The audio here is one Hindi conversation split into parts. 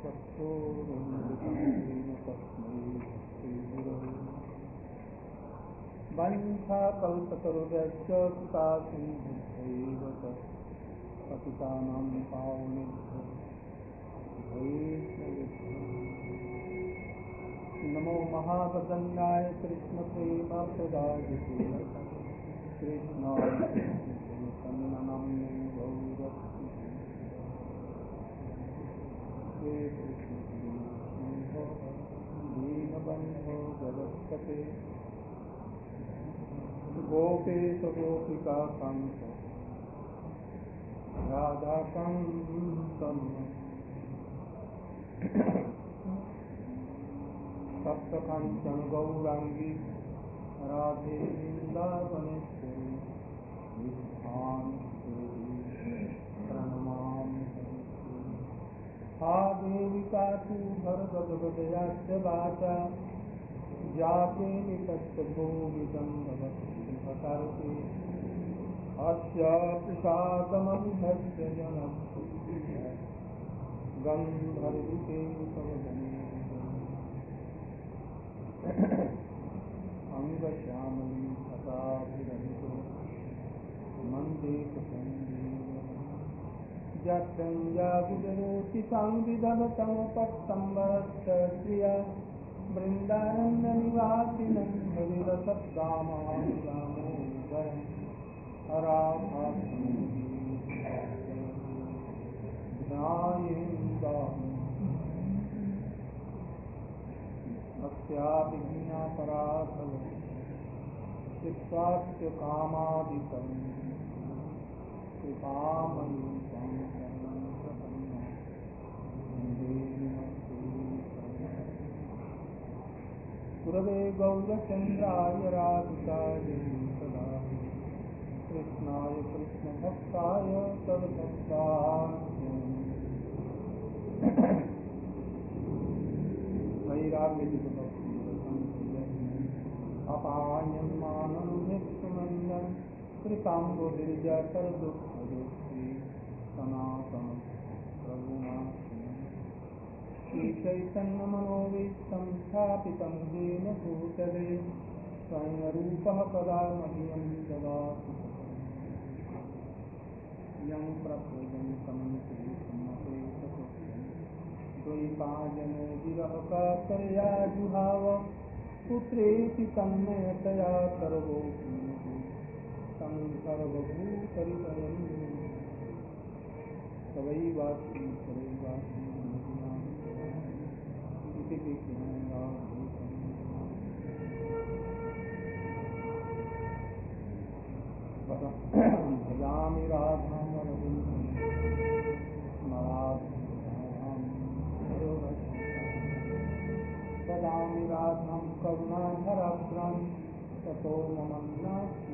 वंशाकल्पतरुभ्यश्च कृपासिन्धुभ्यैव च पतितानां पावनेभ्यो नमो महावदन्याय कृष्णप्रेमप्रदायते कृष्णाय चैतन्यनाम्ने गौरभक्तिवे हे कृष्ण दीनबन्धो जगत्पते गोपेश गोपिकान्त राधाकान्त सप्तकाञ्चन गौराङ्गी राधे वृन्दावनेश्वरी प्रणमामि हा देवी पातु भरतगदयास्य वाचा जाते नितस्य भोगितं भवत्कृपकर्ते अस्य प्रसादमन्धस्य जनस्य गन्धर्विते सवदने अंगश्यामली तथाभिरहितो मन्देकसंजीव जत्रञ्जागुजरोति संविदधतमपस्तम्भरश्च श्रिया वृन्दारण्यनिवासिनं हरिरसद्दामोदरम् अस्याभिज्ञापराधव चित्वास्य कामादिकं कृपामयि शरणं प्रपन्नं वन्दे गुरवे गौरचन्द्राय राधिकायै सदा कृष्णाय कृष्णभक्ताय तद्भक्ताय अपायन्मानं नित्यमन्यं कृपाम्बुदिर्जटर्दुःखदुःखी सनातनं प्रभुनाथं श्रीचैतन्यमनोवीतं स्थापितं येन भूतले स्वयं रूपः कदा मह्यं ददाति यं प्रभुजन्तं द्वैपायनो विरहकातर्या जुहाव पुत्रेति तन्मयतया सर्वोऽपि तं सर्वभूतरितयं सवैवास्मि इति भजामि राधां सदामि राधां करुणाधराभ्रां ततो मम नास्ति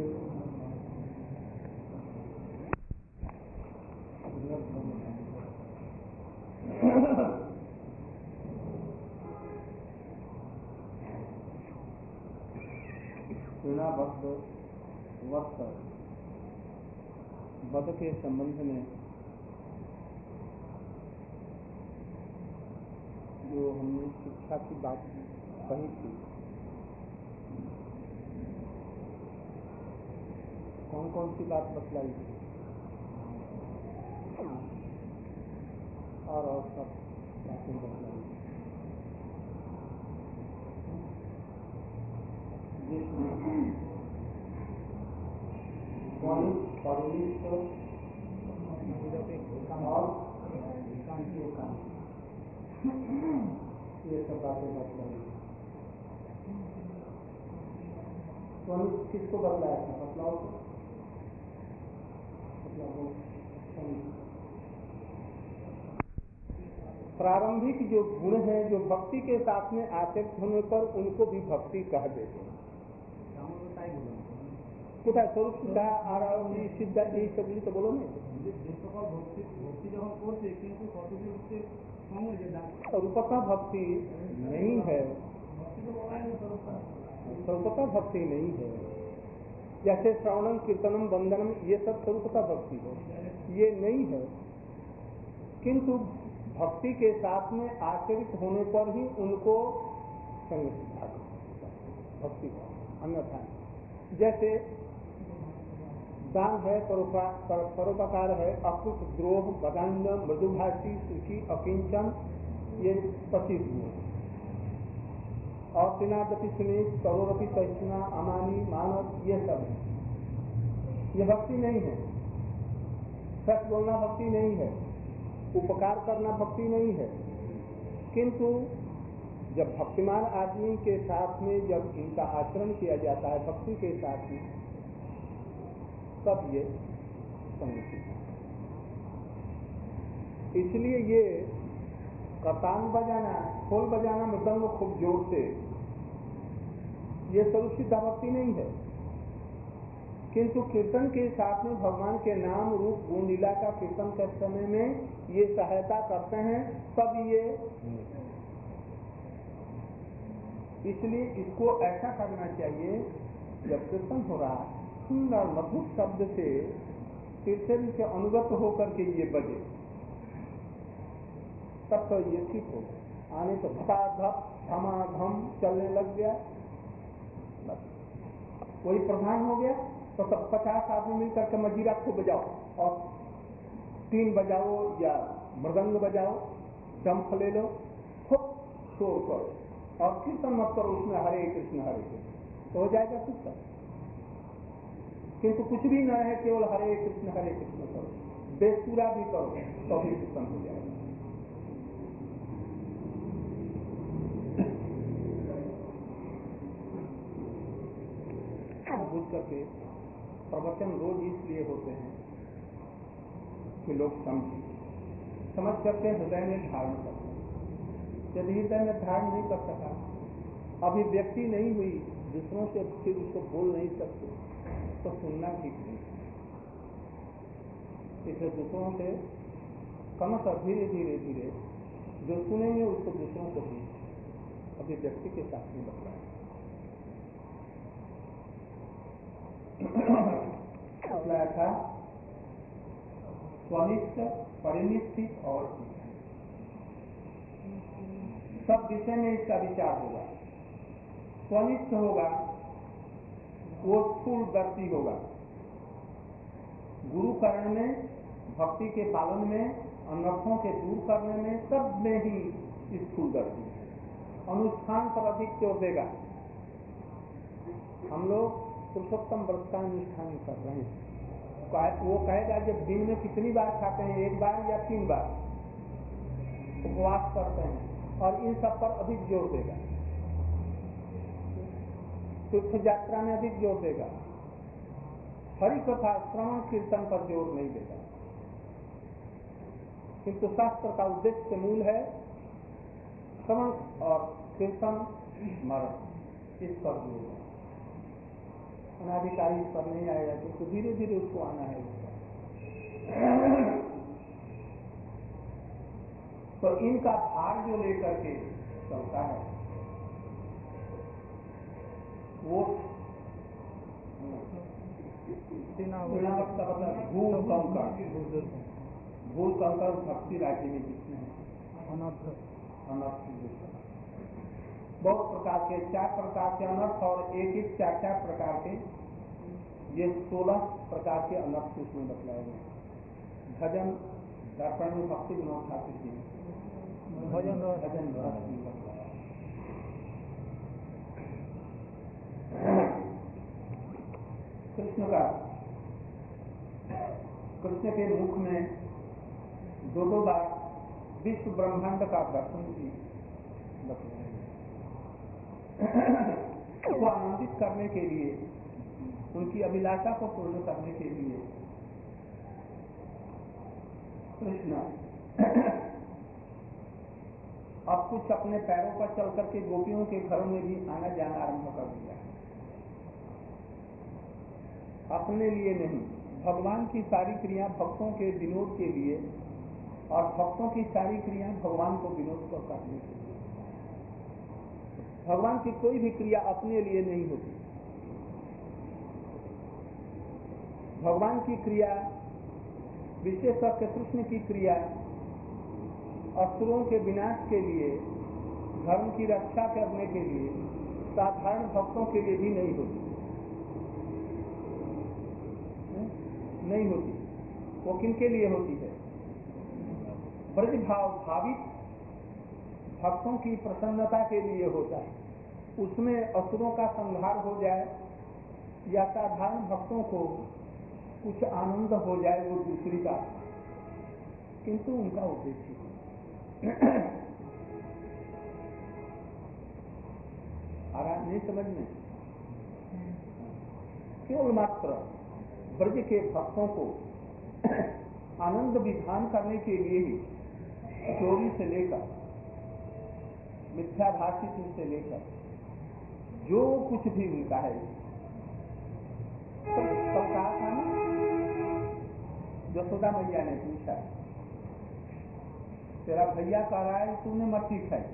सेनाबद्ध वक्त वध के संबंध में जो हमने शिक्षा की बात कही थी, कौन कौन सी बात बतलाई थी और सब बातें बतलाई थी, जिसमें ये सब बातें बतलाई। स्वामी किसको बतलाया था? बतलाओ तो। प्रारंभिक जो गुण हैं, जो भक्ति के साथ में आसक्त होने पर उनको भी भक्ति कह देते हैं। कुछ स्वरूप सिद्धा आराधी सिद्धा ये सब तो बोलो नहीं। स्वरूपता भक्ति नहीं है, स्वरूपता भक्ति नहीं है। जैसे श्रवणम कीर्तनम वंदनम ये सब स्वरूपता भक्ति है, ये नहीं है। किंतु भक्ति के साथ में आचरित होने पर ही उनको संग सिद्धा भक्ति का, अन्यथा जैसे दान है, परोपकार है, अकृत द्रोह, बदान्य, मृदुभाषी, सुखी, अकिंचन, ये 25 गुण, और सिनादपि सुनीत, करोरपि सहिष्णुना, अमानी, मानव, ये सब है। ये भक्ति नहीं है। सच बोलना भक्ति नहीं है, उपकार करना भक्ति नहीं है। किंतु जब भक्तिमान आदमी के साथ में जब इनका आचरण किया जाता है भक्ति के साथ में, तब ये संगति है। इसलिए ये करताल बजाना, खोल बजाना, मृदंग खूब जोर से, ये स्वरूप सिद्धा भक्ति नहीं है। किंतु कीर्तन के साथ में भगवान के नाम, रूप, गुण, लीला का कीर्तन करते समय में ये सहायता करते हैं, तब ये, इसलिए इसको ऐसा करना चाहिए, जब कीर्तन हो रहा है सुंदर मधुर शब्द से कीर्तन से अनुगत होकर के ये बजे, तब तो ये ठीक हो। आने तो धपाधप धमाधम चलने लग गया, बस कोई प्रधान हो गया तो सब 50 आदमी मिलकर के मजीरा को बजाओ, और 3 बजाओ या मृदंग बजाओ, डंफ ले लो, खूब शोर करो और कीर्तन मत करो उसमें हरे कृष्ण तो हो जाएगा कीर्तन। किंतु कुछ भी न है, केवल हरे कृष्ण करो, बेसुरा भी करो तो भी कीर्तन हो जाएगा। बुझ करके प्रवचन रोज इसलिए होते हैं कि लोग समझ करके हृदय में धारण करते हैं। यदि हृदय में धारण नहीं कर सका, अभिव्यक्ति नहीं हुई, दूसरों से फिर उसको बोल नहीं सकते, तो सुनना ठीक नहीं। इसलिए दूसरों से क्रमशः धीरे धीरे धीरे जो सुनेंगे उसको दूसरों को भी अभिव्यक्ति के साथ में बताएं। बताया था स्वनिष्ठ, परिनिष्ठित और सब विषय में इसका विचार होगा। स्वनिष्ठ होगा वो स्थूलदर्शी होगा, गुरु करण में, भक्ति के पालन में, अनर्थों के दूर करने में, सब में ही स्थूलदर्शी। अनुष्ठान पर अधिक जोर देगा। हम लोग पुरुषोत्तम व्रत का अनुष्ठान कर रहे हैं, वो कहेगा जब दिन में कितनी बार खाते हैं, 1 बार या 3 बार उपवास करते हैं, और इन सब पर अधिक जोर देगा। तीर्थ यात्रा में अधिक जोर देगा, हरि कथा श्रवण कीर्तन पर जोर नहीं देगा। किंतु शास्त्र का उद्देश्य मूल है श्रवण और कीर्तन, स्मरण, इस पर जोर है। अनाधिकारी इस पर नहीं आएगा, किंतु धीरे धीरे उसको आना है। तो इनका भार जो लेकर के चलता है वो भूल कंकर भक्ति राज्य में जितने हैं अनर्थ बहुत प्रकार के, 4 प्रकार के अनर्थ, और एक 4 प्रकार के, ये 16 प्रकार के अनर्थ उसमें बतलाए गए। भजन दर्पण में भक्ति विनोद ठाकुर जी भजन कृष्ण के मुख में 2 बार विश्व ब्रह्मांड का दर्शन की को आनंदित करने के लिए, उनकी अभिलाषा को पूर्ण करने के लिए कृष्ण अब कुछ अपने पैरों पर चल करके गोपियों के घरों में भी आना जाना आरंभ कर दिया। अपने लिए नहीं, भगवान की सारी क्रिया भक्तों के विनोद के लिए, और भक्तों की सारी क्रिया भगवान को विनोद को करने के लिए। भगवान की कोई भी क्रिया अपने लिए नहीं होती। भगवान की क्रिया, विशेष करके कृष्ण की क्रिया असुरों के विनाश के लिए, धर्म की रक्षा करने के लिए, साधारण भक्तों के लिए भी नहीं होती, नहीं होती। वो किनके लिए होती है? ब्रज भाव भावित भक्तों की प्रसन्नता के लिए होता है। उसमें असुरों का संहार हो जाए या साधारण भक्तों को कुछ आनंद हो जाए, वो दूसरी बात, किंतु उनका उद्देश्य आ रहा नहीं समझ में। केवल मात्र ब्रज के भक्तों को आनंद विधान करने के लिए ही चोरी से लेकर मिथ्याभाषित से लेकर जो कुछ भी उनका है, सब कहा था ना, यशोदा मैया ने पूछा, तेरा भैया कह रहा है तूने मट्टी खाई,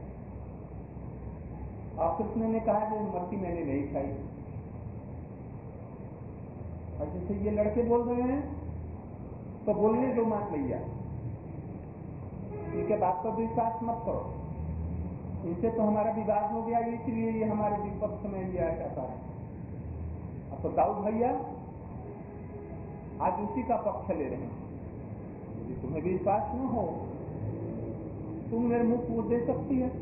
और कृष्ण ने कहा कि मट्टी मैंने नहीं खाई। और जैसे ये लड़के बोल रहे हैं तो बोलने दो मत भैया, इनके बात पर विश्वास मत करो, इनसे तो हमारा विवाद हो गया, इसलिए ये हमारे विपक्ष में लिया जाता है। अब तो दाऊद भैया आज उसी का पक्ष ले रहे हैं। यदि तुम्हें विश्वास न हो, तुम मेरे मुख को दे सकती है।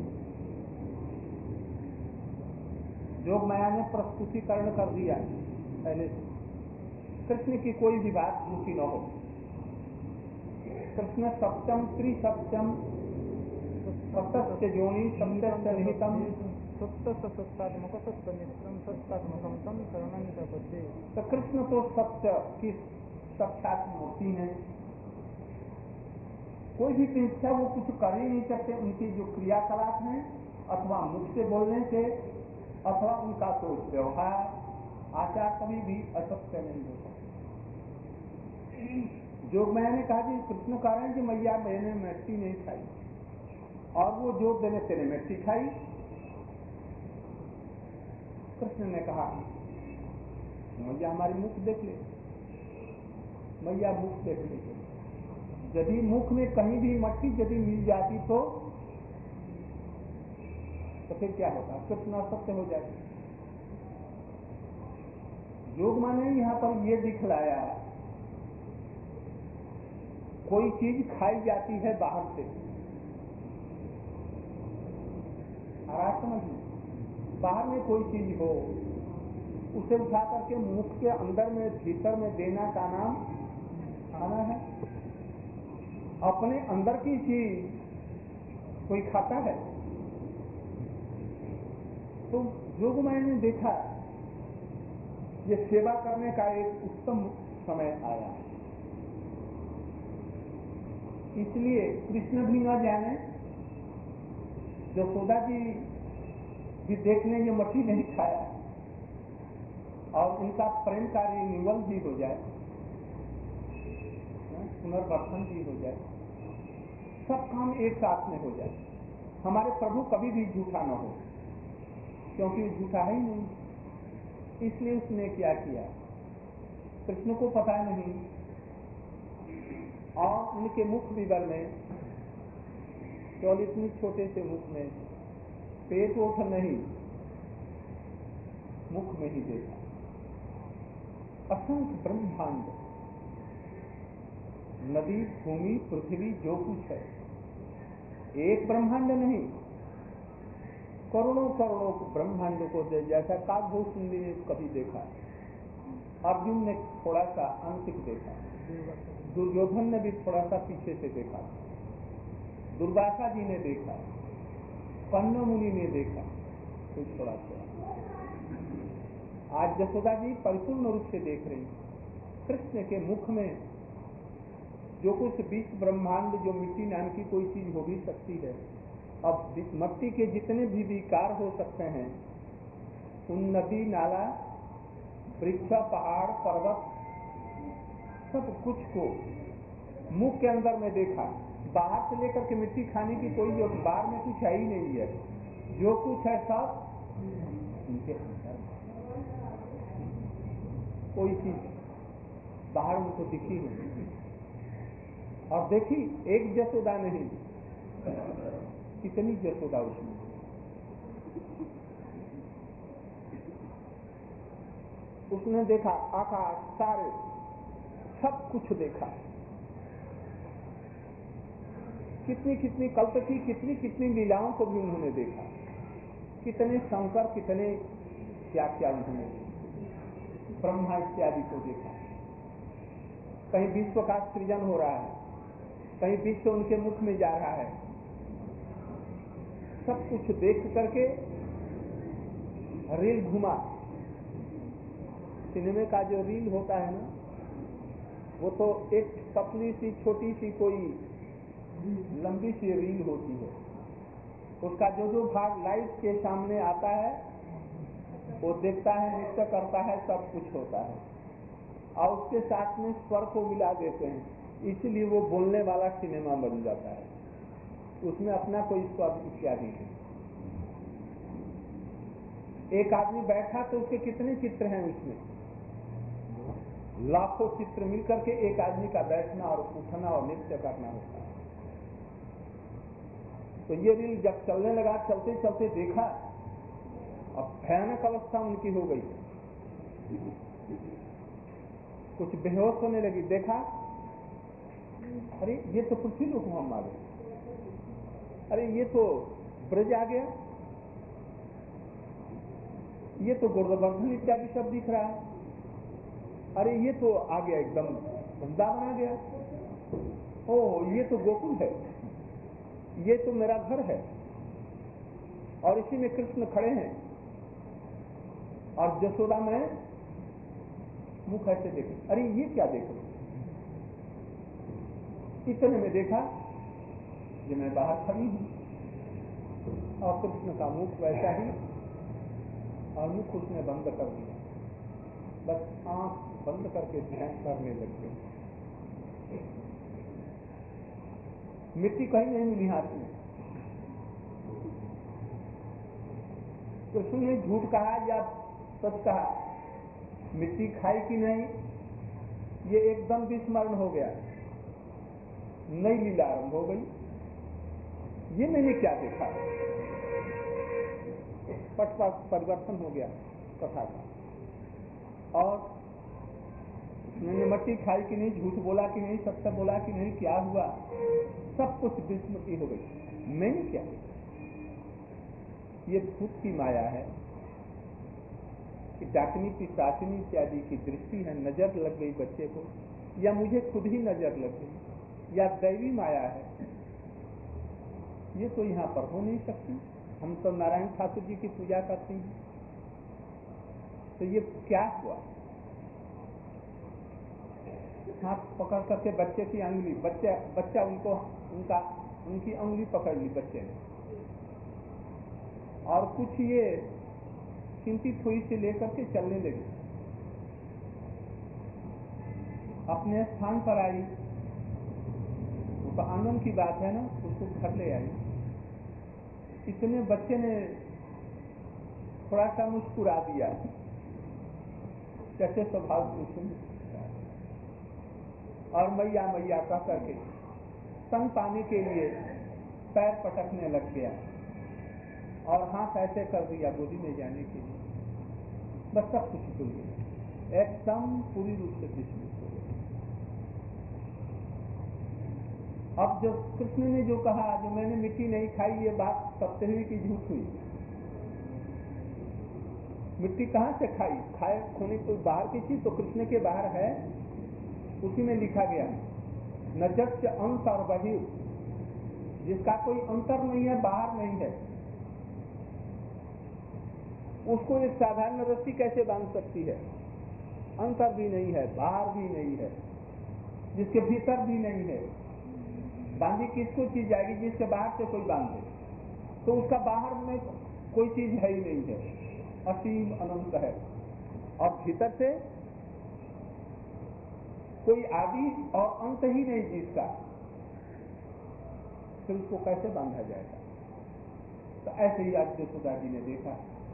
जोग माया ने प्रस्तुतिकरण कर दिया पहले से, कृष्ण की कोई भी बात झूठी न हो। कृष्ण सत्यम त्रिसत्यम सत्य जोनि सत्य निहितम सत्य सत्तात्मक सत्य मित्रम सत्तात्मकम तम शरणं प्रपद्ये। तो कृष्ण तो सत्य की साक्षात मूर्ति है। कोई भी परीक्षा वो कुछ कर ही नहीं सकते। उनकी जो क्रियाकलाप हैं, अथवा मुख से बोलने से, अथवा उनका सोच व्यवहार आचार कभी भी असत्य नहीं हो सकता। जो मैंने कहा कि कृष्ण कह रहे हैं कि मैया मैंने मिट्टी नहीं खाई, और वो जोग देने तेने मिट्टी खाई। कृष्ण ने कहा मैया हमारी मुख देख ले, मैया मुख देख ले। यदि मुख में कहीं भी मट्टी यदि मिल जाती तो फिर क्या होता? कृष्ण असत्य हो जाए। योग माने यहाँ पर ये दिखलाया, कोई चीज खाई जाती है बाहर से, आराम समझ में, बाहर में कोई चीज हो, उसे उठा करके मुख के अंदर में भीतर में देना का नाम खाना है। अपने अंदर की चीज कोई खाता है? तो योग मैंने देखा ये सेवा करने का एक उत्तम समय आया, इसलिए कृष्ण भी न जाने, यशोदा जी भी देखने ये मट्टी नहीं खाया, और उनका प्रेम का रिन्यूअल भी हो जाए, पुनर्वर्धन भी हो जाए, सब काम एक साथ में हो जाए। हमारे प्रभु कभी भी झूठा न हो, क्योंकि वो झूठा है ही नहीं। इसलिए उसने क्या किया, कृष्ण को पता नहीं, और उनके मुख विवर में केवल इतनी छोटे से मुख में पेट ओठ नहीं, मुख में ही देखा असंख्य ब्रह्मांड, नदी भूमि पृथ्वी जो कुछ है, एक ब्रह्मांड नहीं, करोड़ों करोड़ों ब्रह्मांडों को दे, जैसा काकभूषुंडी ने कभी देखा, अर्जुन ने थोड़ा सा अंतिक देखा, दुर्योधन ने भी थोड़ा सा पीछे से देखा, दुर्वासा जी ने देखा, कन्न मुनि ने देखा, तो थोड़ा थोड़ा। आज यशोदा जी परिपूर्ण रूप से देख रही, कृष्ण के मुख में जो कुछ 20 ब्रह्मांड, जो मिट्टी नाम की कोई चीज हो भी सकती है, अब मिट्टी के जितने भी विकार हो सकते हैं, उन नदी नाला वृक्ष पहाड़ पर्वत सब कुछ को मुख के अंदर में देखा। बाहर से लेकर के मिट्टी खाने की कोई जो बाहर में कुछ है ही नहीं है, जो कुछ है सब उनके अंदर, कोई चीज बाहर उनको दिखी नहीं। और देखी एक यशोदा नहीं, कितनी यशोदा उसमें। उसने देखा आकाश सारे सब कुछ देखा, कितनी कितनी कल्पती कितनी कितनी लीलाओं को भी उन्होंने देखा, कितने शंकर कितने क्या क्या उन्होंने ब्रह्मा इत्यादि को देखा। कहीं विश्व का सृजन हो रहा है, कहीं विश्व उनके मुख में जा रहा है। सब कुछ देख करके रील घुमा। सिनेमा का जो रील होता है ना, वो तो एक पतली सी छोटी सी कोई लंबी सी रील होती है। उसका जो जो भाग लाइट के सामने आता है वो देखता है, नृत्य करता है, सब कुछ होता है, और उसके साथ में स्वर को मिला देते हैं, इसलिए वो बोलने वाला सिनेमा बन जाता है। उसमें अपना कोई स्वर इत्यादि है। एक आदमी बैठा तो उसके कितने चित्र हैं उसमें, लाखों चित्र मिलकर के एक आदमी का बैठना और उठना और नृत्य करना होता है। तो ये रील जब चलने लगा, चलते चलते देखा, अब भयानक अवस्था उनकी हो गई, कुछ बेहोश होने लगी। देखा, अरे ये तो पृथ्वी लोक हम आ गए, अरे ये तो ब्रज आ गया, ये तो गोवर्धन इत्यादि सब दिख रहा है, अरे ये तो आ गया एकदम वृंदावन आ गया, ओ ये तो गोकुल है, ये तो मेरा घर है, और इसी में कृष्ण खड़े हैं, और जसोदा में मुख ऐसे देखे, अरे ये क्या देख रहे। इतने में देखा कि मैं बाहर खड़ी हूं, और कृष्ण का मुख वैसा ही, और मुख उसने बंद कर दिया, बस आंख बंद करके ध्यान करने लग गए। मिट्टी कहीं नहीं मिली हाथ में। कृष्ण ने झूठ कहा या सच कहा, मिट्टी खाई कि नहीं, ये एकदम विस्मरण हो गया, नई लीला आरंभ हो गई। ये मैंने क्या देखा, पटपट परिवर्तन हो गया कथा का। और मैंने मट्टी खाई कि नहीं, झूठ बोला कि नहीं, सत्य बोला कि नहीं, क्या हुआ, सब कुछ विस्मृति हो गई। मैंने क्या देखा, ये भूत की माया है, कि डाकनी पिशाचिनी इत्यादि की दृष्टि है, नजर लग गई बच्चे को, या मुझे खुद ही नजर लग गई, या दैवी माया है। ये तो यहाँ पर हो नहीं सकती, हम तो नारायण ठाकुर जी की पूजा करते हैं, तो ये क्या हुआ। हाथ पकड़ करके बच्चे की अंगुली, बच्चा उनकी अंगुली पकड़ ली बच्चे ने, और कुछ ये चिंतित हुई से लेकर के चलने लगी, अपने स्थान पर आई। तो आनंद की बात है ना, उसको घर ले आई। इतने बच्चे ने थोड़ा सा मुस्कुरा दिया, कैसे स्वभाव से, और मैया मैया कह करके स्तन पाने के लिए पैर पटकने लग गया, और हाथ ऐसे कर दिया गोदी में जाने के लिए। बस सब कुछ भूल गया, एकदम पूरी रूप से विस्मित हो गया। अब जो कृष्ण ने जो कहा, जो मैंने मिट्टी नहीं खाई, ये बात सत्य हुई कि झूठ हुई। मिट्टी कहां से खाई, खाए खोने कोई बाहर की चीज तो कृष्ण के बाहर है, उसी में लिखा गया न जस्य अंतर बहिर, जिसका कोई अंतर नहीं है, बाहर नहीं है, उसको एक साधारण रस्सी कैसे बांध सकती है। अंतर भी नहीं है, बाहर भी नहीं है, जिसके भीतर भी नहीं है, बांधी किसको चीज जाएगी, जिसके बाहर से कोई बांधे, तो उसका बाहर में कोई चीज है ही नहीं है, असीम अनंत है, और भीतर से कोई आदि और अंत ही नहीं जिसका, फिर उसको कैसे बांधा जाएगा। तो ऐसे ही आज यशोदा जी ने देखा,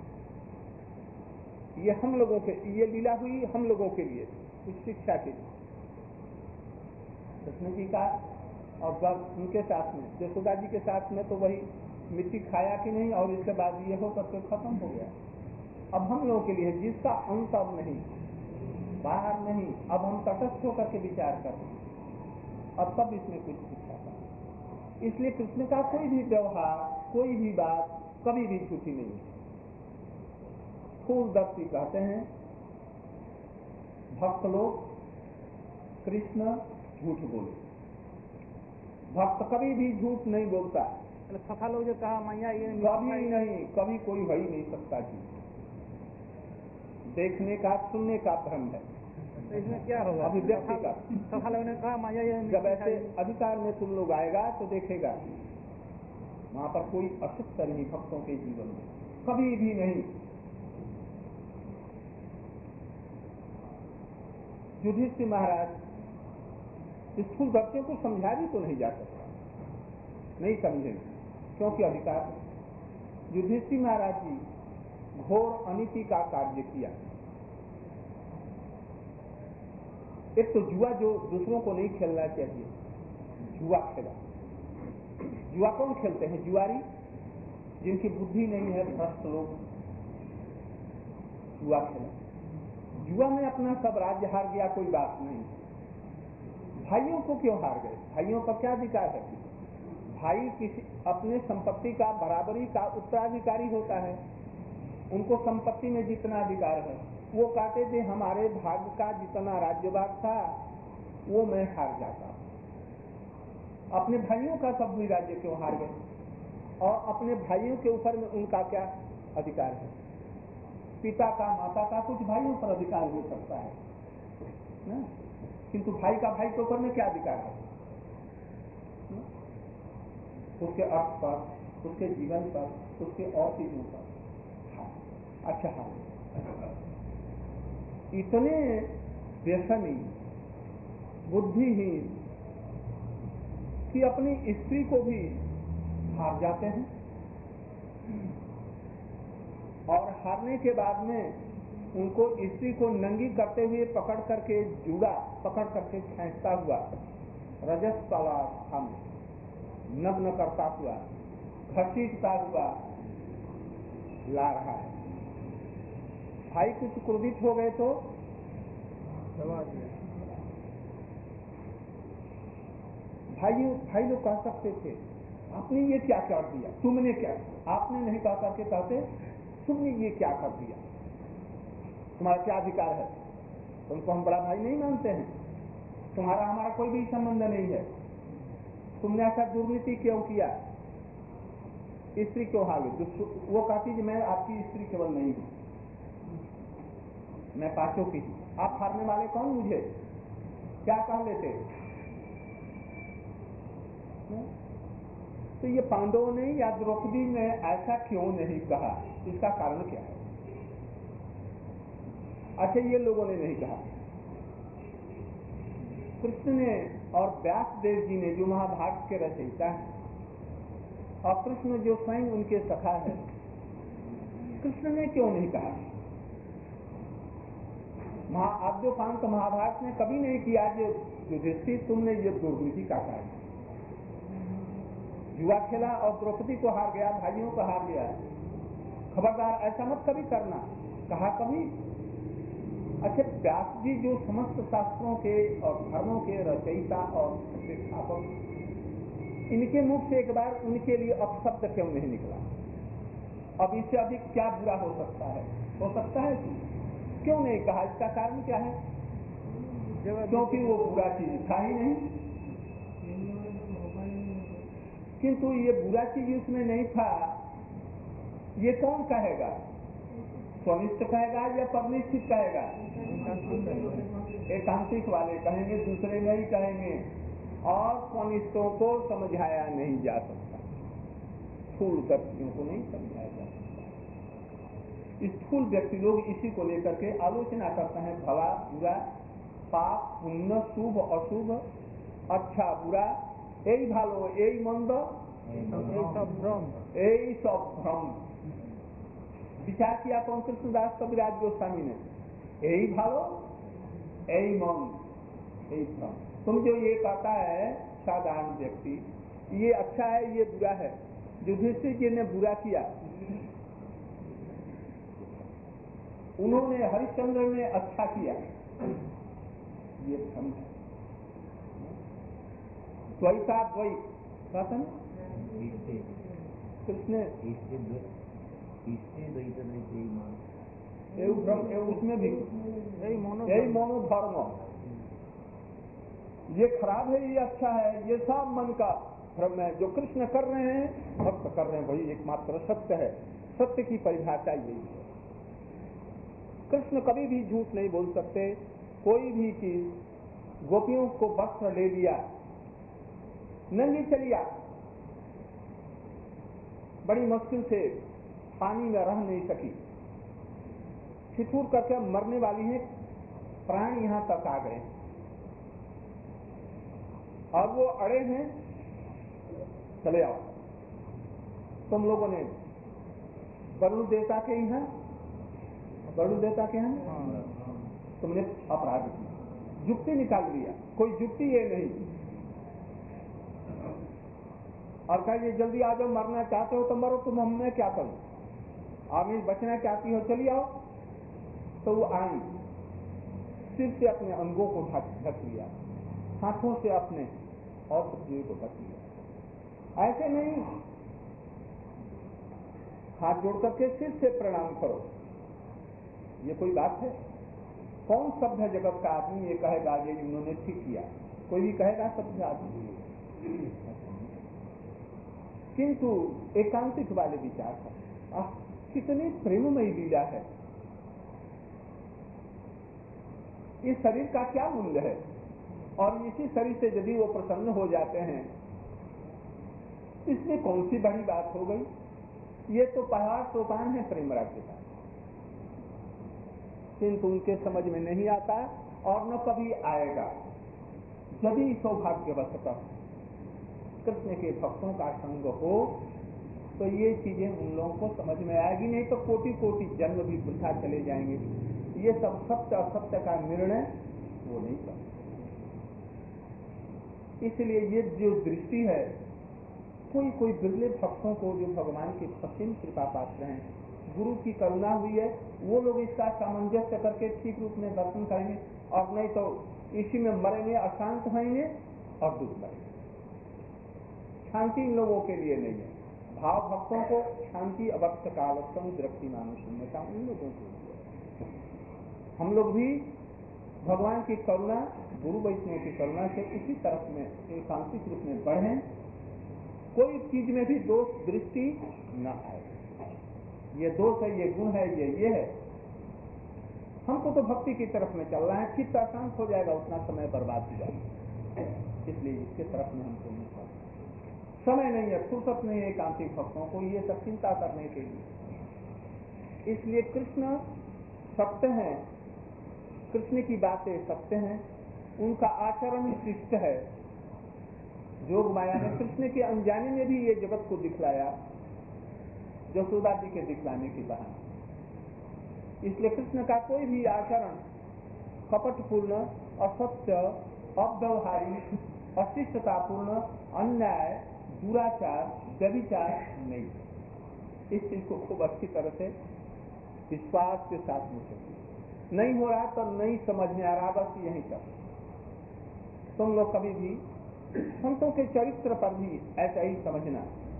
ये हम लोगों के, ये लीला हुई हम लोगों के लिए, कुछ शिक्षा के लिए। कृष्ण जी का और बस उनके साथ में यशोदा जी के साथ में तो वही मिट्टी खाया कि नहीं, और इसके बाद ये हो करके खत्म हो गया। अब हम लोगों के लिए जिसका अंत अब नहीं, बाहर नहीं, अब हम तटस्थ होकर के विचार कर रहे हैं, अब तब इसमें कुछ दिखाता है। इसलिए कृष्ण का कोई भी व्यवहार, कोई भी बात कभी भी झूठी नहीं है। स्थूलदर्शी कहते हैं भक्त लोग कृष्ण झूठ बोले, भक्त कभी भी झूठ नहीं बोलता। सखा लोग जो कहा मैया ये कभी नहीं, कभी कोई हो ही नहीं सकता जी। देखने का, सुनने का भ्रम है। तो इसमें क्या होगा? अभिव्यक्ति का। सखा लोगों ने कहा मैया ये जब ऐसे अधिकार में तुम लोग आएगा तो देखेगा वहां पर कोई असत्य नहीं भक्तों के जीवन में, कभी भी नहीं। युधिष्ठिर महाराज स्थूल दर्शियों को समझा भी तो नहीं जा सकता, नहीं समझेंगे, क्योंकि अधिकार। युधिष्ठिर महाराज जी घोर अनीति का कार्य किया। एक तो जुआ जो दूसरों को नहीं खेलना चाहिए, जुआ खेला। जुआ कौन खेलते हैं? जुआरी, जिनकी बुद्धि नहीं है, भ्रष्ट लोग जुआ खेला। जुआ में अपना सब राज्य हार गया, कोई बात नहीं। भाइयों को क्यों हार गए? भाइयों का क्या अधिकार है? भाई किसी अपने संपत्ति का बराबरी का उत्तराधिकारी होता है, उनको संपत्ति में जितना अधिकार है वो कहते थे हमारे भाग का जितना राज्य भाग था वो मैं हार जाता। अपने भाइयों का सब भी राज्य क्यों हार गए? और अपने भाइयों के ऊपर में उनका क्या अधिकार है? पिता का, माता का, कुछ भाइयों पर अधिकार हो सकता है ना, किंतु भाई का भाई के ऊपर में क्या अधिकार है? उसके अर्थ पर, उसके जीवन पर, उसके और चीजों पर। अच्छा हाँ, इतने व्यसनी, बुद्धिहीन कि अपनी स्त्री को भी हार जाते हैं, और हारने के बाद में उनको स्त्री को नंगी करते हुए पकड़ करके जूड़ा पकड़ करके खींचता हुआ रजस्वला हम नग्न करता हुआ, घसीटता हुआ ला रहा है। भाई कुछ क्रोधित हो गए तो भाई लोग कह सकते थे आपने ये क्या कर दिया, तुमने क्या, आपने नहीं कह करके कहते तुमने ये क्या कर दिया, तुम्हारा क्या अधिकार है, तुमको हम बड़ा भाई नहीं मानते हैं, तुम्हारा हमारा कोई भी संबंध नहीं है, तुमने ऐसा दुर्नीति क्यों किया, स्त्री क्यों हागे? वो कहती कि मैं आपकी स्त्री केवल नहीं हूं, मैं पांचों की, आप हारने वाले कौन? मुझे क्या कह लेते? तो ये पांडवों ने या द्रौपदी ने ऐसा क्यों नहीं कहा, इसका कारण क्या है? अच्छा, ये लोगों ने नहीं कहा, कृष्ण ने और व्यासदेव जी ने जो महाभारत के रचयिता है, और कृष्ण जो स्वयं उनके सखा है, कृष्ण ने क्यों नहीं कहा? आद्योपांत महाभारत ने कभी नहीं किया जो युधिष्ठिर तुमने ये दुर्नीति का कार्य, जुआ खेला और द्रौपदी को हार गया, भाइयों को हार गया, खबरदार ऐसा मत कभी करना, कहा कभी? अच्छा, व्यास जी जो समस्त शास्त्रों के और धर्मों के रचयिता और प्रतिष्ठापक, इनके मुख से एक बार उनके लिए अपशब्द क्यों नहीं निकला? अब इससे अधिक क्या बुरा हो सकता है? हो सकता है क्यों नहीं कहा? इसका कारण क्या है? क्योंकि वो बुरा चीज था ही नहीं, किंतु ये बुरा चीज उसमें नहीं था, ये कौन कहेगा? स्वनिष्ठ कहेगा या परनिष्ठित कहेगा? एकांतिक वाले कहेंगे, दूसरे नहीं कहेंगे, और स्वनिष्ठों को समझाया नहीं जा सकता, स्थूल व्यक्तियों को नहीं समझाया जा सकता। स्थूल व्यक्ति लोग इसी को लेकर के आलोचना करते हैं, भला बुरा, पाप पुण्य, शुभ अशुभ, अच्छा बुरा, यही भालो यही मंद, यही सब भ्रम। विचार किया कौन? कृष्णदास कविराज गोस्वामी ने, यही भालो यही मन, यही भ्रम। तुम जो ये कहता है साधारण व्यक्ति ये अच्छा है ये बुरा है, युधिष्ठिर जी ने बुरा किया, उन्होंने हरिश्चंद्र ने अच्छा किया, ये भ्रम है। द्वैता द्वैत कहते हैं कृष्ण उसमें भी यही मोनोधर्म, ये खराब है ये अच्छा है, ये सब मन का भ्रम है। जो कृष्ण कर रहे हैं भक्त कर रहे हैं, वही एकमात्र सत्य है। सत्य की परिभाषा यही है। कृष्ण कभी भी झूठ नहीं बोल सकते। कोई भी चीज, गोपियों को वस्त्र ले लिया, नंगी चलिया, बड़ी मुश्किल से पानी में रह नहीं सकी, ठिठुर करके मरने वाली है, प्राण यहां तक आ गए और वो अड़े हैं, चले आओ। तुम लोगों ने वरुण देवता के यहाँ, वरुण देवता के यहाँ तुमने अपराध किया, जुक्ति निकाल लिया, कोई जुक्ति ये नहीं, और कहिए जल्दी आ जाओ, मरना चाहते हो तो मरो, तुम हमने क्या करूं, आगे बचना चाहती हो चली आओ। तो वो आई, सिर से अपने अंगों को ढक लिया, हाथों से अपने और पत्नी को ढक लिया। ऐसे नहीं, हाथ जोड़ करके सिर से प्रणाम करो, ये कोई बात है? कौन सभ्य जगत का आदमी ये कहेगा ये उन्होंने ठीक किया? कोई भी कहेगा सभ्य आदमी? किंतु एकांतिक वाले विचार है, कितनी प्रेममयी लीला है। इस शरीर का क्या मूल्य है, और इसी शरीर से यदि वो प्रसन्न हो जाते हैं, इसमें कौन सी बड़ी बात हो गई? ये तो पहाड़ सोपान है प्रेम राज्य का, किंतु उनके समझ में नहीं आता और न कभी आएगा। यदि सौभाग्यवशतः कृष्ण के भक्तों का संग हो तो ये चीजें उन लोगों को समझ में आएगी, नहीं तो कोटि कोटि जन्म भी वृथा चले जाएंगे। ये सब सत्य असत्य का निर्णय वो नहीं कर। इसलिए ये जो दृष्टि है, कोई कोई बिरले भक्तों को जो भगवान के असीम कृपा पात्र हैं, गुरु की करुणा हुई है, वो लोग इसका सामंजस्य करके ठीक रूप में दर्शन करेंगे, और नहीं तो इसी में मरेंगे, अशांत होंगे और दुख करेंगे। शांति इन लोगों के लिए नहीं है। भाव भक्तों को शांति अवक्त कालत्म दृष्टि मानुषम्यता उन लोगों के लिए। हम लोग भी भगवान की करुणा, गुरु वैष्णव की करुणा से उसी तरफ में एकांतिक रूप में बढ़े, कोई चीज में भी दोष दृष्टि न आए। ये दोष है, ये गुण है, ये है। हमको तो भक्ति की तरफ में चल रहा है, चित्त अशांत हो जाएगा, उतना समय बर्बाद हो जाएगा। इसलिए इसके तरफ में हमको नहीं चलना, समय नहीं है, फुर्सत नहीं है एकांतिक भक्तों को ये सब चिंता करने के लिए। इसलिए कृष्ण सत्य है, कृष्ण की बातें सत्य हैं, उनका आचरण शिष्ट है। जोग माया ने कृष्ण के अनजाने में भी ये जगत को दिखलाया, यशोदा जी के दिखलाने के बहाने। इसलिए कृष्ण का कोई भी आचरण कपटपूर्ण, असत्य, अव्यवहारी, अशिष्टतापूर्ण, अन्याय, दुराचार, व्यभिचार नहीं। इस चीज को खूब अच्छी तरह से विश्वास के साथ में चलिए। नहीं हो रहा तो नहीं समझ में आ रहा, बस यही तक। तुम लोग कभी भी संतों के चरित्र पर भी ऐसा ही समझना,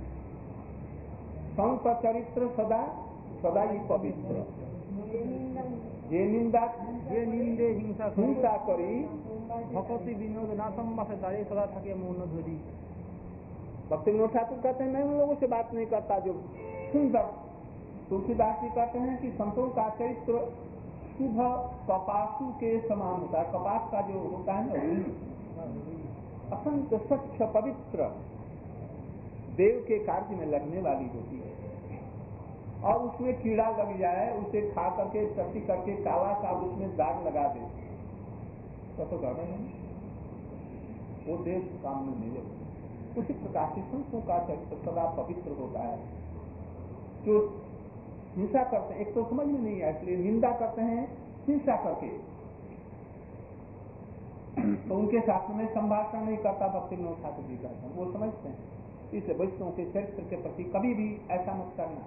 संत का चरित्र सदा सदा ही पवित्र। ये निंदा যে নিন্দে হিংসা हिंसा करी ভকতি বিনোদ না সম্বাসে তারে সদা থাকে মৌন ধরি। भक्ति विनोद ठाकुर कहते हैं मैं उन लोगों से बात नहीं करता जो सुंदर। तुलसीदास जी कहते हैं कि संतों का चरित्र शुभ कपासु के समान होता है। कपास का जो होता है ना, अत्यंत स्वच्छ पवित्र, देव के कार्य में लगने वाली होती है। और उसमें कीड़ा लग जाए, उसे खा करके चट्टी करके काला सा उसमें दाग लगा दे तो गड़बड़ है, वो देव काम में नहीं लगती। उसी प्रकार से संतों का चरित्र सदा पवित्र होता है। जो हिंसा करते हैं, एक तो समझ में नहीं है, इसलिए निंदा करते हैं हिंसा करके। तो उनके साथ में संभाषण नहीं करता, भक्ति विनोद ठाकुर जी करते हैं, वो समझते हैं। इसलिए वैष्णव के चरित्र के प्रति कभी भी ऐसा मत करना।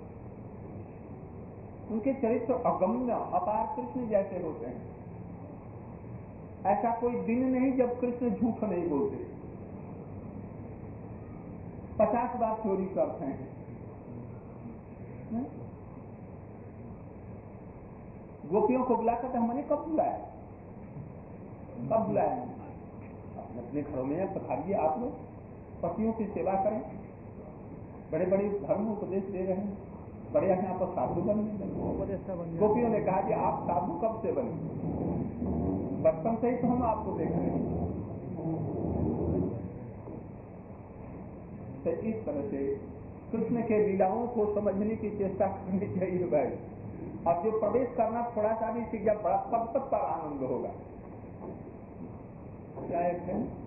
उनके चरित्र अगम्य अपार कृष्ण जैसे होते हैं। ऐसा कोई दिन नहीं जब कृष्ण झूठ नहीं बोलते। 50 बार चोरी करते हैं। गोपियों को बुलाकर तो हमने कब बुलाया? कब बुलाया? अपने अपने घरों में पधारिए, आप लोग पतियों की सेवा करें। बड़े बड़े धर्म उपदेश दे रहे हैं, बड़े यहाँ पर साधु बने। गोपियों ने कहा कि आप साधु कब से बने? बचपन से ही तो हम आपको देख रहे हैं। तो इस तरह से कृष्ण के लीलाओं को समझने की चेष्टा करनी चाहिए भाई। और जो प्रवेश करना थोड़ा सा भी सीख जाए, बड़ा पद पर आनंद होगा। क्या है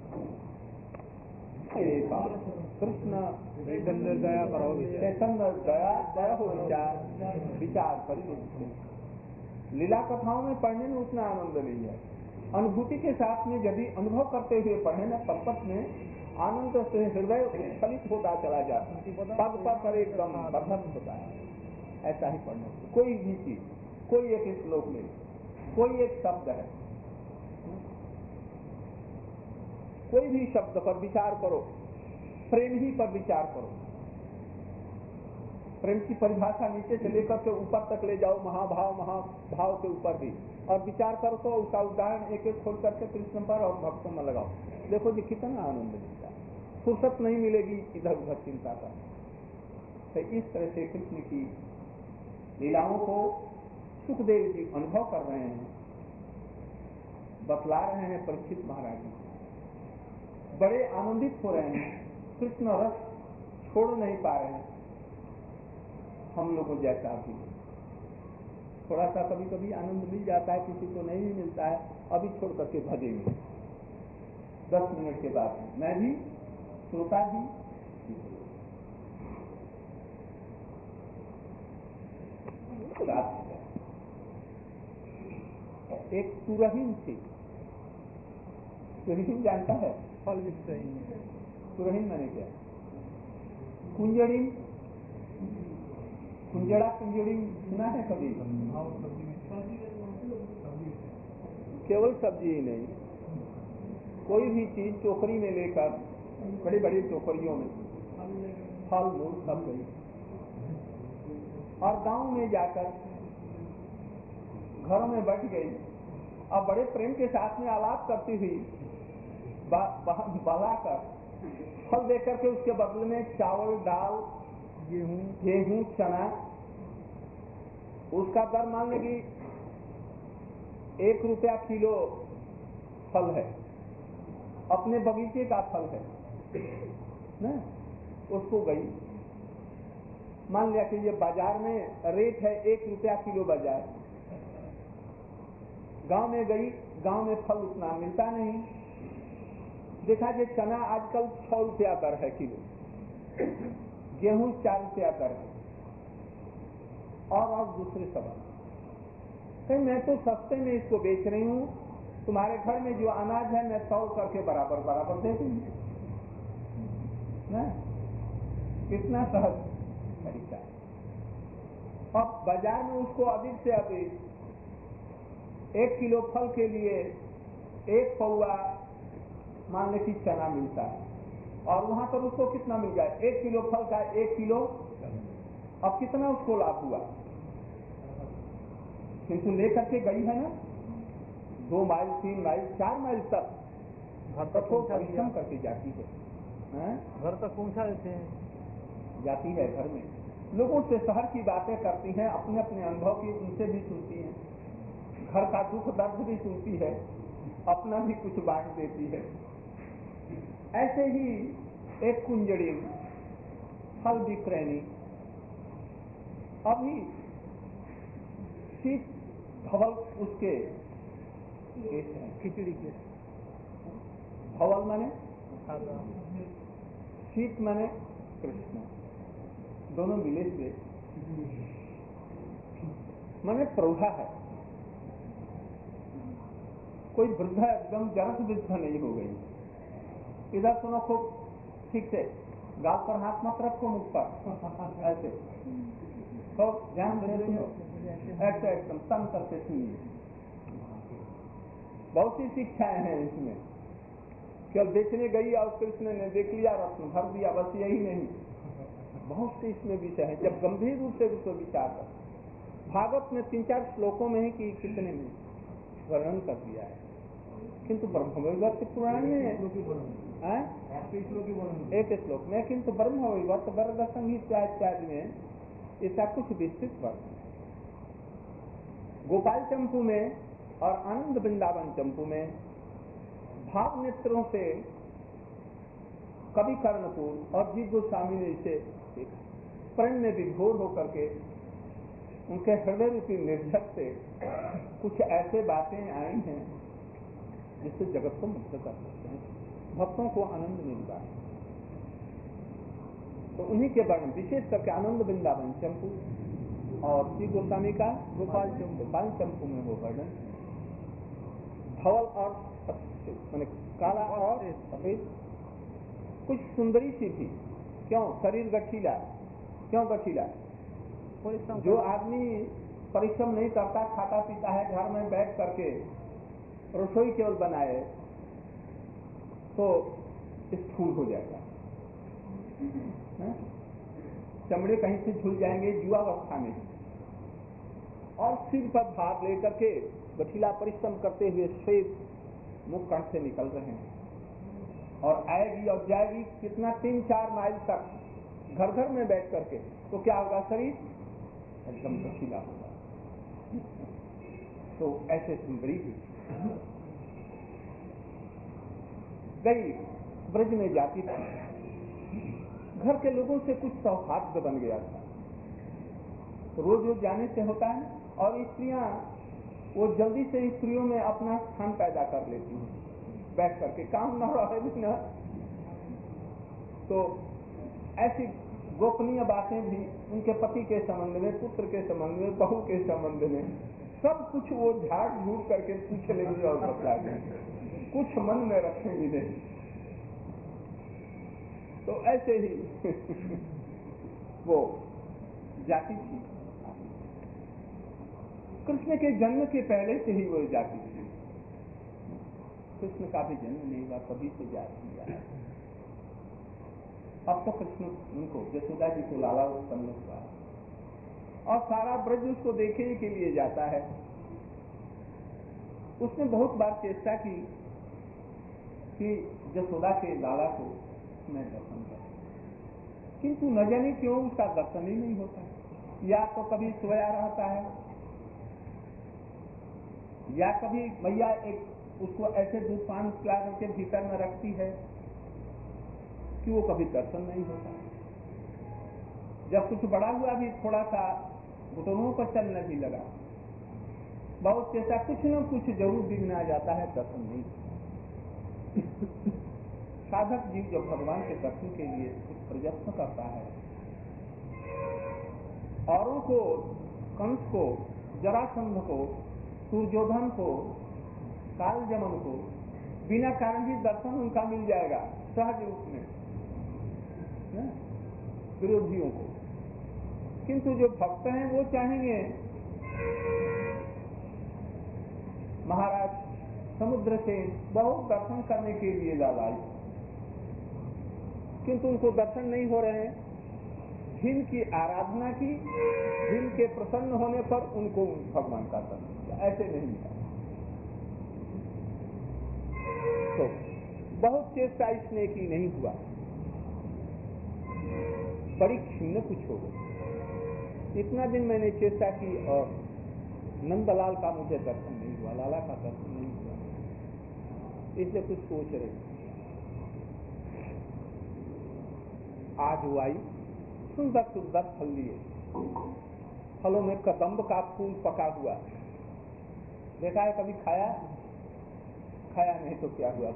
कृष्ण चैतन्य दया करो, चैतन्य दया दया हो विचार कर। लीला कथाओं में पढ़ने में उतना आनंद नहीं है। अनुभूति के साथ में यदि अनुभव करते हुए पढ़े न, पद में आनंद से हृदय फलित होता चला जाता, पद पर एकदम बर्धक होता है। ऐसा ही पढ़ना। कोई भी चीज, कोई एक श्लोक में कोई एक शब्द है, कोई भी शब्द पर विचार करो, प्रेम ही पर विचार करो। प्रेम की परिभाषा नीचे से लेकर के ऊपर तक ले जाओ, महाभाव के ऊपर भी, और विचार करो तो उसका उदाहरण एक एक खोल करके कृष्ण पर और भक्तों में लगाओ। देखो जी कितना आनंद मिलता है। फुर्सत नहीं मिलेगी इधर उधर चिंता का। तो इस तरह से कृष्ण की लीलाओं को सुखदेव जी अनुभव कर रहे हैं, बतला रहे हैं परीक्षित महाराज जी। बड़े आनंदित हो रहे हैं, कृष्ण रस छोड़ नहीं पा रहे हैं। हम लोगों जैसा भी थोड़ा सा कभी कभी आनंद मिल जाता है, किसी को नहीं भी मिलता है, अभी छोड़ करके भगेंगे 10 मिनट के बाद। मैं भी श्रोता भी एक सुरहीन थी। सुरहीन जानता है? फल विषयी सुरहीन मैंने क्या? कुंजड़ी, कुंजड़ा कुंजड़ी सुना है कभी? केवल सब्जी ही नहीं, कोई भी चीज टोकरी में लेकर, बड़ी बड़ी टोकरियों में फल मूल सब गई, और गांव में जाकर घरों में बैठ गई और बड़े प्रेम के साथ में आलाप करती हुई बलाकर फल देकर के उसके बदले में चावल, दाल, गेहूं, चना, उसका दर मान लेगी 1 रुपया किलो फल है, अपने बगीचे का फल है ना, उसको गई। मान लिया कि ये बाजार में रेट है 1 रुपया किलो बाजार। गांव में गई, गांव में फल उतना मिलता नहीं। देखा कि चना आजकल 6 रुपया दर है किलो, गेहूं 4 रुपया दर है, और दूसरे सबक कहीं मैं तो सस्ते में इसको बेच रही हूं, तुम्हारे घर में जो अनाज है मैं 100 करके बराबर बराबर दे दूंगी ना। कितना सहज तरीका है। अब बाजार में उसको अधिक से अधिक 1 किलो फल के लिए 1 पौआ मान ले कि चना मिलता है, और वहां पर उसको कितना मिल जाए? 1 किलो फल का 1 किलो। अब कितना उसको लाभ हुआ? किंतु लेकर के गई है ना, 2 माइल 3 माइल 4 माइल तक घर तक परिश्रम करके जाती है, घर तक पहुंचा देते हैं, जाती है। घर में लोगों से शहर की बातें करती हैं, अपने अपने अनुभव की उनसे भी सुनती हैं, घर का दुख दर्द भी सुनती है, अपना भी कुछ बांट देती है। ऐसे ही एक कुंजड़ी फल विक्रयणी अभी शीत धवल उसके खिचड़ी के धवल माने शीत माने कृष्ण, दोनों मिले से माने प्रौढ़ा है। कोई वृद्धा एकदम जरा से वृद्धा नहीं हो गई। इधर सुनो खूब ठीक से, गाल पर हाथ मत रखो, मुख पर ऐसे तो ध्यान से सुनो, ऐसे एकदम तन करके सुनिए। बहुत सी शिक्षाएं हैं इसमें। केवल देखने गई और कृष्ण ने देख लिया, रत्न भर दिया, बस यही नहीं, बहुत से इसमें विषय है। जब गंभीर रूप से उसको विचार कर, भागवत में 3-4 श्लोकों में ही कि कितने में वर्णन कर दिया है, किंतु ब्रह्मवैवर्त पुराण में एक श्लोक में, किंतु ब्रह्मवैवर्त वर्ग संहिता इत्यादि में ऐसा कुछ विस्तृत वर्णन। गोपाल चंपू में और आनंद वृंदावन चंपू में भाव नेत्रों से कवि कर्णपुर और जीव गोस्वामी ने इसे प्रेम में विभोर होकर के उनके हृदय रूपी निर्झर से कुछ ऐसे बातें आई हैं जिससे जगत को मुक्त कर सकते हैं, भक्तों को आनंद मिलता है। तो उन्हीं के वर्णन विशेष करके आनंद वृंदावन चंपू और श्री गोस्वामी का गोपाल चंपू में वो वर्णन, धवल और माने काला और सफेद, कुछ सुंदरी सी थी। क्यों? शरीर गठीला। क्यों गठीला? जो आदमी परिश्रम नहीं करता, खाता पीता है, घर में बैठ करके रसोई केवल बनाए, तो स्थूल हो जाएगा, चमड़े कहीं से झुल जाएंगे युवावस्था में, और सिर पर भार लेकर के गठीला परिश्रम करते हुए श्वेत मुख कंठ से निकल रहे हैं, और आएगी और जाएगी कितना 3-4 माइल तक घर घर में बैठ करके, तो क्या होगा? शरीर एकदम गठीला होगा। तो ऐसे सुंदरी भी गई, ब्रज में जाती थी, घर के लोगों से कुछ सौहार्द बन गया था, रोज रोज जाने से होता है, और स्त्रियां वो जल्दी से स्त्रियों में अपना स्थान पैदा कर लेती हैं बैठ करके, काम न रहे न, तो ऐसी गोपनीय बातें भी उनके पति के संबंध में, पुत्र के संबंध में, बहू के संबंध में, सब कुछ वो झाड़ झूठ करके पूछ लेंगे और बतला देंगे, कुछ मन में रखेंगे नहीं। तो ऐसे ही वो जाती थी। कृष्ण के जन्म के पहले से ही वो जाती थी। कृष्ण का भी जन्म नहीं हुआ, कभी से जाती है। अब तो कृष्ण उनको यशोदा जी को लाला उत्पन्न हुआ, और सारा ब्रज उसको देखने के लिए जाता है। उसने बहुत बार चेष्टा की कि यशोदा के लाला को मैं दर्शन करूं, किंतु न जाने क्यों उसका दर्शन ही नहीं होता। या तो कभी सोया रहता है, या कभी मैया एक उसको ऐसे दूध पान पिला करके भीतर में रखती है कि वो कभी दर्शन नहीं होता। जब कुछ बड़ा हुआ भी, थोड़ा सा घुटनों पर चलने भी लगा, बहुत चेष्टा, कुछ न कुछ जरूर दिखना आ जाता है, दर्शन नहीं होता। साधक जीव जब भगवान के दर्शन के लिए कुछ प्रयत्न करता है, औरों को, कंस को, जरासंध को, दुर्योधन को, कालजमन को बिना कारण भी दर्शन उनका मिल जाएगा सहज रूप में, विरोधियों को। किंतु जो भक्त हैं वो चाहेंगे महाराज समुद्र से बहुत दर्शन करने के लिए लाए, किंतु उनको दर्शन नहीं हो रहे हैं। भीम की आराधना की, भीम के प्रसन्न होने पर उनको भगवान का दर्शन किया, ऐसे नहीं है। तो बहुत चेष्टा इसने की, नहीं हुआ, बड़ी खिन्न कुछ हो गई। इतना दिन मैंने चेष्टा की और नंदलाल का मुझे दर्शन नहीं हुआ, लाला का दर्शन नहीं हुआ, इसलिए कुछ सोच रहे। आज वो आई, सुंदर सुंदर फल लिए, फलों में कदम्ब का फूल पका हुआ, देखा है कभी? खाया? खाया नहीं तो क्या हुआ?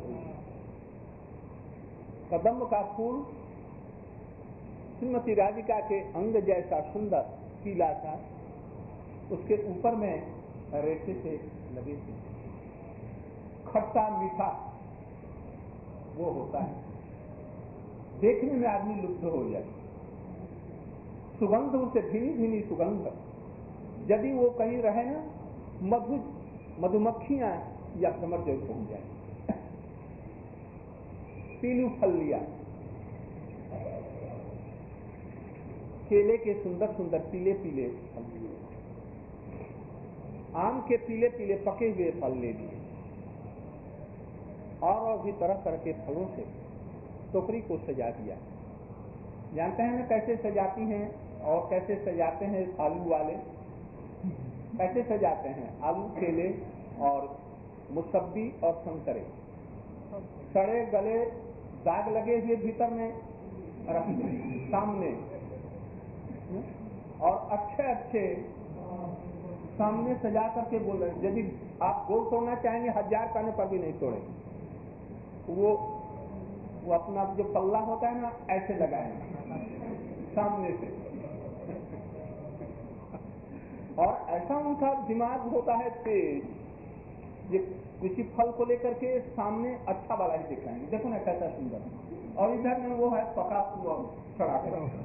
कदम्ब का फूल श्रीमती राधिका के अंग जैसा सुंदर पीला था, उसके ऊपर में रेशे से लगे थे। खट्टा मीठा वो होता है, देखने में आदमी लुप्त हो जाए। सुगंध उसे भीनी भीनी सुगंध, यदि वो कहीं रहे ना, मधुमक्खियां या भ्रमर जो घूम जाए। पीलू फल लिया, केले के सुंदर सुंदर पीले पीले फल लिए, आम के पीले पीले पके हुए फल ले लिए, और भी तरह तरह के फलों से टोकरी को सजा दिया। जानते हैं ना कैसे सजाती हैं और कैसे सजाते हैं आलू वाले? कैसे सजाते हैं? आलू, केले और मुसब्बी और संतरे सड़े गले दाग लगे हुए भीतर में रख दें सामने, और अच्छे अच्छे सामने सजा करके बोल रहे हैं। यदि आप गोल तोड़ना चाहेंगे 1000 करने पर भी नहीं तोड़ेंगे। वो अपना जो पल्ला होता है ना, ऐसे लगाएंगे सामने से, और ऐसा उनका दिमाग होता है तेज, ये किसी फल को लेकर के सामने अच्छा वाला ही दिखाएंगे, देखो ना कैसा सुंदर, और इधर में वो है पका हुआ खड़ा कर।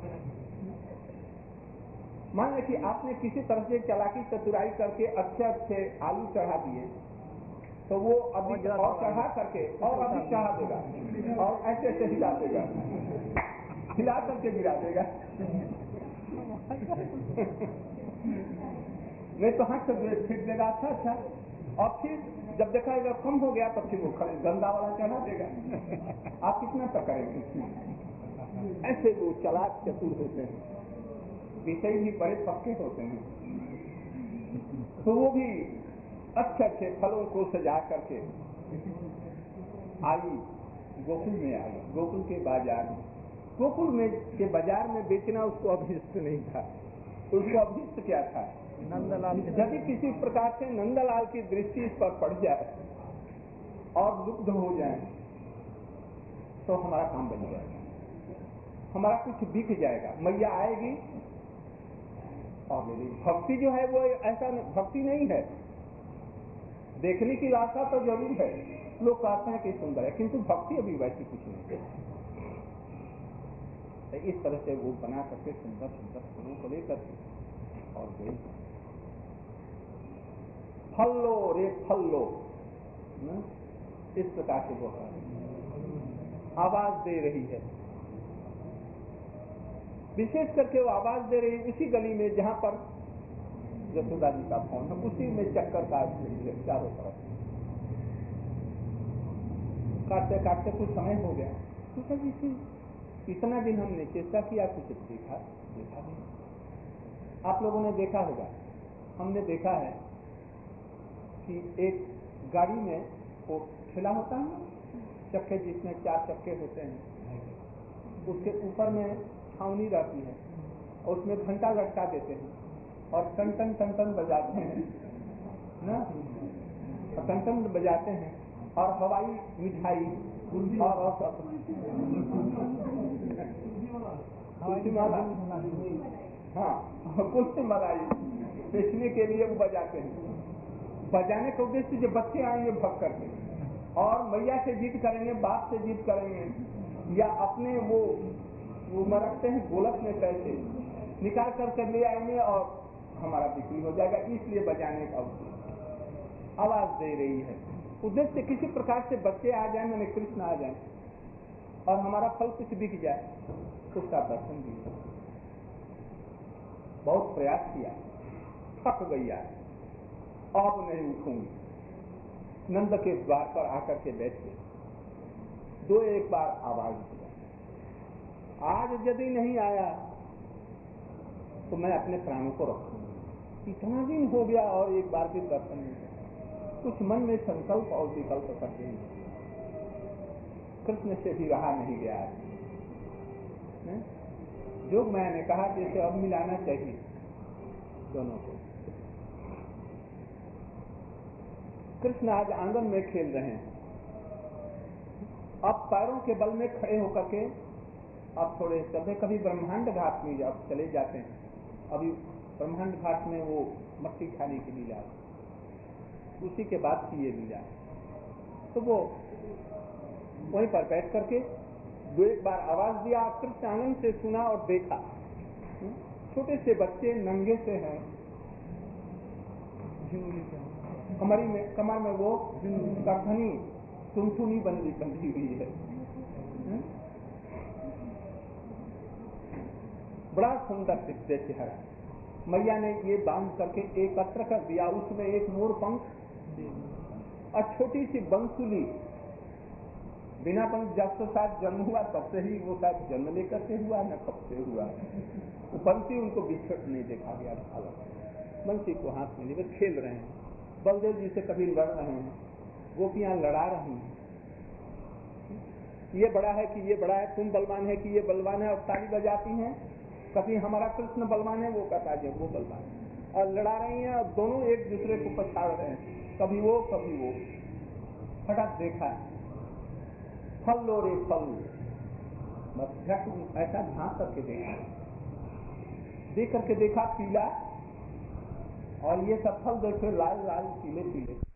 मान लीजिए कि आपने किसी तरह से चालाकी चतुराई करके अच्छे अच्छे आलू चढ़ा दिए, तो वो अभी और चढ़ा करके और अभी चढ़ा देगा और ऐसे ऐसे हिला देगा, हिला करके गिरा देगा। नहीं तो हाथ से फिर देगा अच्छा अच्छा, और फिर जब देखा इधर कम हो गया तो फिर वो गंदा वाला चढ़ा देगा। आप कितना तक करेंगे? ऐसे वो चालाक चतुर होते हैं, विषय भी बड़े पक्के होते हैं, तो वो भी अच्छे अच्छे फलों को सजा करके आई, गोकुल में आई, गोकुल के बाजार में। गोकुल में के बाजार में बेचना उसको अभिष्ट नहीं था, उसको अभिष्ट क्या था? नंदलाल। यदि किसी प्रकार से नंदलाल की दृष्टि इस पर पड़ जाए और लुब्ध हो जाए तो हमारा काम बन जाएगा, हमारा कुछ बिक जाएगा, मैया आएगी और ले लेगी। भक्ति जो है वो ऐसा भक्ति नहीं है, देखने की लालसा तो जरूर है, लोग कहते हैं कि सुंदर है, किंतु भक्ति अभी वैसी कुछ नहीं है। इस तरह से वो बना करके सुंदर सुंदर फलों को लेकर और गई, फल लो रे फल लो, इस प्रकार से वो आवाज दे रही है। विशेष करके वो आवाज दे रही है उसी गली में जहां पर यशोदा जी का फोन है, उसी में चक्कर काट रही है चारों तरफ। काटते काटते कुछ समय हो गया, सोचा जी इतना दिन हमने चेष्टा किया, कुछ देखा नहीं। आप लोगों ने देखा होगा, हमने देखा है कि एक गाड़ी में वो ठेला होता है ना, चक्के जिसमें 4 चक्के होते हैं, उसके ऊपर में छावनी रहती है और उसमें घंटा लटका देते हैं और टन टन टन टन बजाते हैं ना, टन टन बजाते हैं, और हवाई मिठाई और कुल्फी माला, हाँ कुल्फी मलाई बेचने के लिए वो बजाते हैं। बजाने का उद्देश्य जो बच्चे आएंगे भग करके और मैया से जीत करेंगे, बाप से जीत करेंगे, या अपने वो रखते हैं गोलक में पैसे निकाल करके ले आएंगे और हमारा बिक्री हो जाएगा, इसलिए बजाने का आवाज दे रही है। उद्देश्य किसी प्रकार से बच्चे आ जाए, मैंने कृष्ण आ जाए और हमारा फल कुछ बिक जाए, उसका दर्शन भी। बहुत प्रयास किया, थक गई है, अब नहीं उठूंगी। नंद के द्वार पर आकर के बैठ गए, 2-1 बार आवाज दिया, आज यदि नहीं आया तो मैं अपने प्राणों को रखूंगा। इतना दिन हो गया और एक बार भी दर्शन नहीं। कुछ मन में संकल्प और विकल्प करते हैं, कृष्ण से भी रहा नहीं गया। जो मैंने कहा जैसे अब मिलाना चाहिए दोनों को। कृष्ण आज आंगन में खेल रहे हैं, अब पैरों के बल में खड़े होकर के अब थोड़े कभी कभी ब्रह्मांड घाट में जब चले जाते हैं, अभी ब्रह्मांड घाट में वो मट्टी खाने की लीला, उसी के बाद की ये लीला। तो वो वहीं पर बैठ करके दो एक बार आवाज दिया, कृष्ण आनंद से सुना और देखा। छोटे से बच्चे नंगे से हैं, कमर में वो करधनी सुनसुनी बंधी हुई है। बड़ा सुंदर दिखते चेहरा। मैया ने ये बांध करके एकत्र कर दिया, उसमें एक मोर पंख और छोटी सी बंसुली। बिना पंख जब से साथ जन्म हुआ तब से ही वो साथ जन्म लेकर के हुआ, न कब से हुआ। वो बंसी उनको बिछड़ नहीं देखा गया। बंसी को हाथ में लिए खेल रहे हैं, बलदेव जी से कभी लड़ रहे हैं, गोपियां लड़ा रही हैं। ये बड़ा है कि ये बड़ा है, तुम बलवान है कि ये बलवान है, और ताली बजाती हैं। कभी हमारा कृष्ण बलवान है, वो कहता है वो बलवान है, और लड़ा रही हैं, और दोनों एक दूसरे को पछाड़ रहे हैं, कभी वो कभी वो। फटाक देखा, फल लो रे फल, बस ऐसा झांक करके देखा, देख करके देखा पीला, और ये सब फल देखे लाल लाल पीले पीले।